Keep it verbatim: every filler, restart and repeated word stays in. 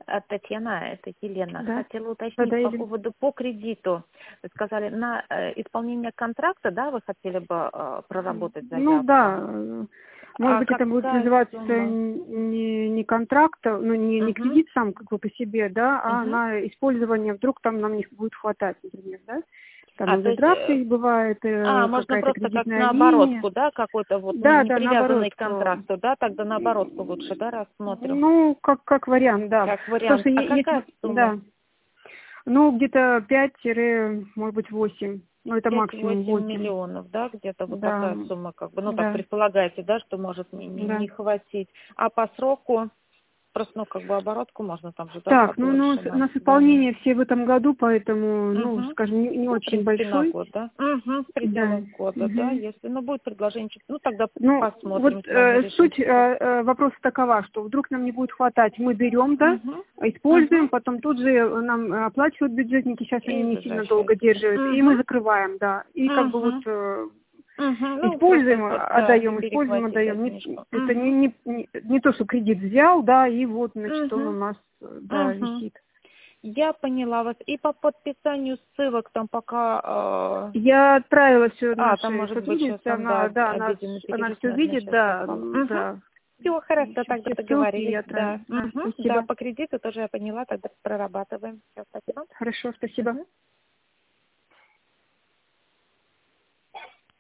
а, Татьяна, это Елена. Да. Хотела уточнить Да, да, по Елена. поводу по кредиту. Вы сказали, на э, исполнение контракта, да, вы хотели бы э, проработать Ну заявку? да, э, может А быть, это будет какая называться сумма? не, не контракт, а, ну не, не Угу, кредит сам как бы по себе, да, а угу. на использование, вдруг там нам не будет хватать, например, да. Там А, то есть, овердрафт э, есть бывает, а, э, можно какая-то просто как кредитная на линия. оборотку, да, какой-то вот, ну, Да, не да, привязанный наоборот. к э, контракту, да, тогда на оборотку лучше, да, рассмотрим, Ну, как, как вариант, да. как Потому вариант. что А е- какая если, сумма? да, ну, где-то пять, может быть, восемь. Ну, это максимум Пять-восемь восемь. миллионов, да, где-то вот Да, такая сумма, как бы, ну, так да, предполагаете, да, что может не, не, да. не хватить. А по сроку, просто, ну, как бы оборотку можно там же, да, Так, ну, ну, побольше с- у нас максимум. исполнение все в этом году, поэтому, ну, Угу. скажем, не, не Ну, в очень принципе, на большой. год, да? Угу, в Да. пределах года, да, Мгм. если, ну, будет предложение, чуть- ну, тогда Ну, вот посмотрим с вами, э, решим. суть э, э, вопроса такова, что вдруг нам не будет хватать, мы берем, да, Угу, используем, угу. потом тут же нам э, оплачивают бюджетники, сейчас они И не сильно долго возвращается. держат, и Угу, мы закрываем, да. И как бы вот угу. э, Угу. Ну, просто, используем, п- да, отдаем, используем, перехватить, да, отдаем. Не- денежку. это не, Угу, не, не, не то, что кредит взял, да, и вот, значит, он у угу, нас, э, да, угу. висит. Я поняла вас. И по подписанию ссылок там пока... э, Я отправила все А, там нашей может быть сейчас сотруднице, там, да, она, об- да, она, обеденный она перерыв, все наверное, видит, сейчас да, попал. м, Угу. да. Все, хорошо, Все, тогда все ссылки договорились, я да. отправила. Да, Угу. Да, спасибо. по кредиту тоже я поняла, тогда прорабатываем. Все, спасибо. Хорошо, спасибо. Угу.